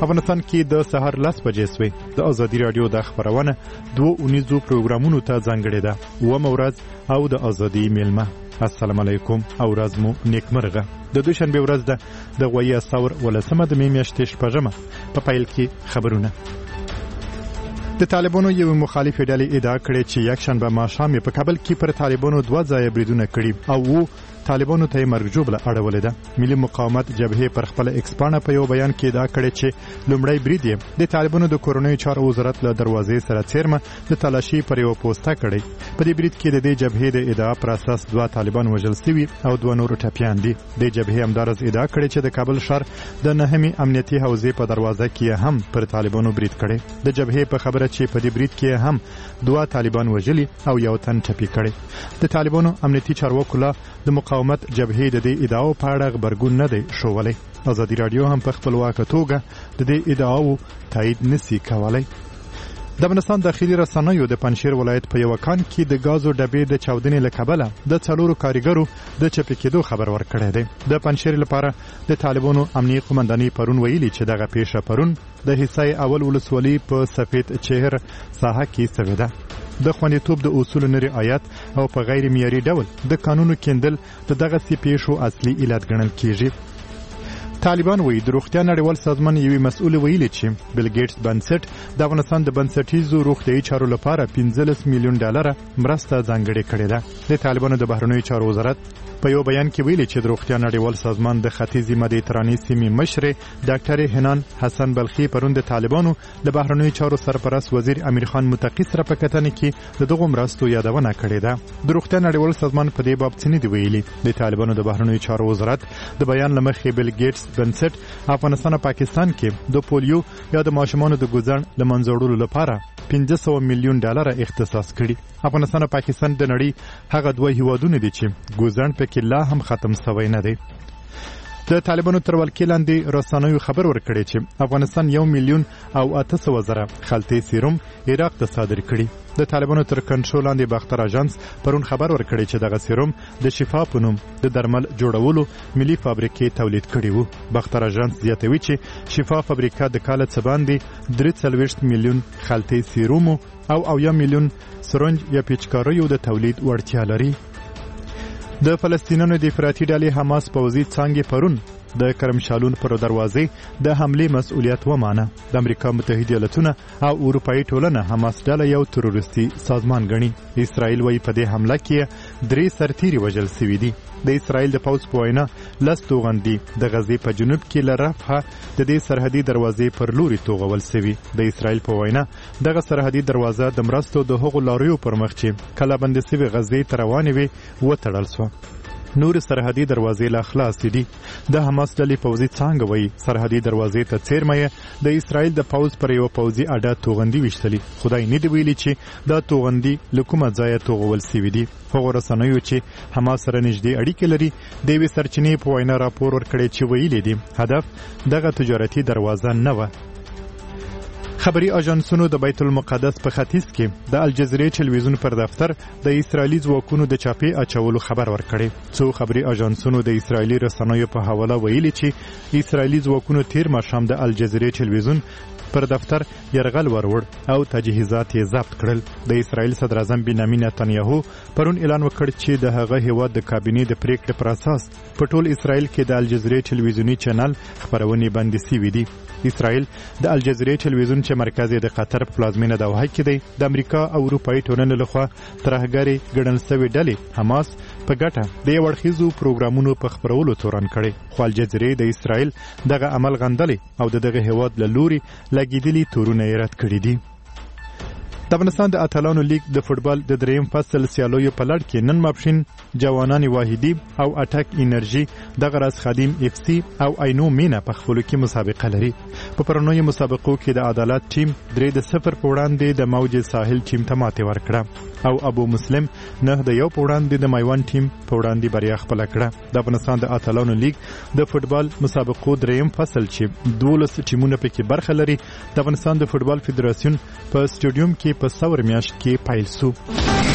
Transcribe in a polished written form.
افغانستان کې د سهار 10 بجې سوی د ازادي رادیو د خبرونه 2 پروګرامونو ته ځانګړې ده و مورز او د ازادي میلمه. السلام علیکم او ورځ مو نیکمرغه. د دوشنبه ورځ ده د غوي ثور ولسمه د میاشتې شپږمه په پیل کې خبرونه. د طالبانو یو مخالف ډلې ادعا کړې چې یک شنبه ماښام په کابل کې پر طالبانو 2 ځای بریدونه کړي او طالبانو ته مرګ جوړه اړولې ده. ملي مقاومت جبهه پر خپل ایکسپانه په یو بیان کې ادعا کړې چې لومړی برید یې د طالبانو د کورونی چارو وزارت له دروازې سره څیرمه د تلاشي پر یو پوسټه کړې. په دې برید کې د دې جبهه د ادعا پر اساس 2 طالبان وژل شوي او 2 نور ټپيان دي. د جبهه همدارس ادعا کړې چې د کابل ښار د نهمي امنیتي حوزې په دروازه کې هم پر طالبانو برید کړي. د جبهه په خبره چې په دې برید کې هم 2 طالبان وژلي او یو تن ټپي کړي. د طالبانو امنیتي چارواکو له د مقاومت جبهه د دې ادعاو په اړه خبرګون نه دی شوولای. ازادي رادیو هم په خپلواکه توګه د دې ادعاو تایید نسی کولای. د افغانستان داخلي رسنیو د پنځشیر ولایت په یو کان کې د غازو ډبې د چاودنې لکبله د 4 کارګرو د چپی کېدو خبر ورکړی دی. د پنځشیر لپاره د طالبانو امنیتي قومنداني پرون ویلي چې دغه پیښه پرون د حصای اول ولسوالۍ په سفید چهر ساحه کې شوې ده. د خوندیتوب د اصول نه رعایت او په غیر معیاري ډول د قانونو کېندل دغه پیښو اصلي علت ګڼل کیږي. طالبان وایي د روغتیا نړیوال سازمان یوې مسؤل ویلي چې بیل ګیټس بنسټ د افغانستان د بنسټیزو روغتیايي چارو لپاره 15 میلیون ډالر مرسته ځانګړې کړې ده. د طالبانو د بهرنیو چارو وزارت په یو بیان کې ویلي چې د روغتیا نړیوال سازمان د ختیځي مدیترانې سیمې مشر ډاکټر حنان حسن بلخي پرون د طالبانو د بهرنیو چارو سرپرست وزیر امیر خان متقی سره په کتنه کې دغه مرستو یادونه کړې ده. د روغتیا نړیوال سازمان په دې باب څه نه دی ویلي. د طالبانو د بهرنیو چارو وزارت د بیان لمخې بیل ګیټس بنسټ افغانستان او پاکستان کې د پولیو یا د ماشومانو د ګوزن لمنځوړلو لپاره 500 میلیون ډالر اختصاص کړي. افغانستان او پاکستان د نړۍ هغه 2 هیوادونه دي چې ګوزن په کې لا هم ختم شوی نه دی. د طالبانو تر ولکې لاندې رسنیو خبر ورکړي چې افغانستان 1,800,000 خلطې سیروم عراق ته صادر کړي. د طالبانو تر کنټرول لاندې باختر اژانس پرون خبر ورکړي چې دغه سیروم د شفا په نوم د درمل جوړولو ملي فابریکې تولید کړي وو. باختر اژانس زیاتوي چې شفا فابریکه د کال څخه باندې 43 میلیون خلطې سیروم او 1 میلیون سرنج یا پیچکاریو د تولید وړتیا لري. د فلسطینیانو د افراطي ډلې حماس پوځي څانګې پرون د کرم شالون پر دروازې د حمله مسؤلیت ومانه. د امریکا متحده ایالاتونه او اروپאי ټولنه حماس ډله یو تروریستي سازمان ګڼي. اسرائیل وايي په دې حمله کې 3 سرتیري وژل شوي دي. د اسرائیل د پوځ په وینا لس توغندي د غزې په جنوب کې لرفه د دې سرحدي دروازې پر لوري توغول شوي. د اسرائیل په وینا دغه سرحدي دروازه د مرستو د هغو لاریو پر مخ چې کله بند شوي غزې ته روانې وي وتړل شو. نور سرحدي دروازې لا خلاص دي. د حماس ډلې پوځي څنګه وایي سرحدي دروازې ته څیرمه د اسرائیل د پوځ پر یو پوځي اډه توغندي وشتلي. خدای نه دی ویلي چې دا توغندي لکومه ځای توغول شوي دي. هغه رسنیو چې حماس سره نږدې اړیکې لري د وی سرچینې په وینا راپور ورکړي چې ویلي دي هدف دغه تجارتي دروازه نه و. خبري اژانسونو د بیت المقدس په ختیځ کې د الجزیره ټلویزیون پر دفتر د اسرایلی ځواکونو د چاپی اچولو خبر ورکړي. څو خبري اژانسونو د اسرایلی رسنیو په حواله ویلي چې اسرایلی ځواکونو تیر ماښام د الجزیره ټلویزیون پر دفتر يرغل ورور او تجهیزات یې ضبط کړل. د اسرایل صدر اعظم بنیامین نتنیاهو پرون اعلان وکړ چې د هغه هیواد د کابینې د پریکړې پر اساس په ټول اسرایل کې د الجزیره ټلویزیونی چینل خبرونه بندي شوي دي. اسرائیل د الجزیره ټلویزیون چې مرکز د قطر پلازمینه دوحه کې دی د امریکا او اروپאי ټولنې لخوا ترهګری ګڼل شوی ډلې حماس په ګټه د وړخیزو پروګرامونو په خبرولو تورن کړي. خو الجزیره د اسرائیل دغه عمل غندلې او دغه هیواد له لوري لګیدلي تورونه یې رد کړي دي. د افغانستان د اتلانو لیگ د فوتبال د دریم فصل سیالیو په لړ کې نن ماپښین جوانان واحدی او اټک انرژي د غرض خادم اف سی او اینو مینا په خپل کې مسابقه لري. په پرونی مسابقو کې د عدالت ټیم 3-0 په وړاندې د موج ساحل ټیم ته ماتې ورکړه او ابو مسلم 9-1 په وړاندې د میوان ټیم په وړاندې بریا خپل کړه. د افغانستان د اتلانو لیگ د فوتبال مسابقو دریم فصل چې 12 ټیمونه پکې برخه لري د افغانستان د فوتبال فدراسیون په سټیډیوم کې په څور میاشت کې پیل شو.